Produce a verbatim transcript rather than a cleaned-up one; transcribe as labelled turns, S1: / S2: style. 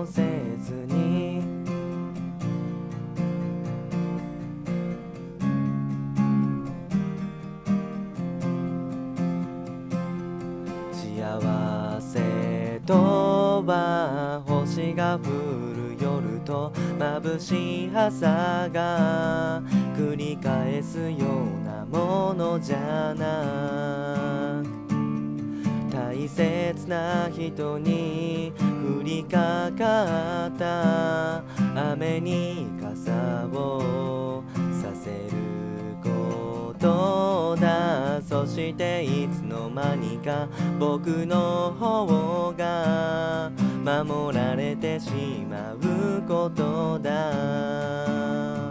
S1: もせずに幸せとは星が降る夜と眩しい朝が繰り返すようなものじゃなく、大切な人に降りかかった雨に傘をさせることだ。そしていつの間にか僕の方が守られてしまうことだ。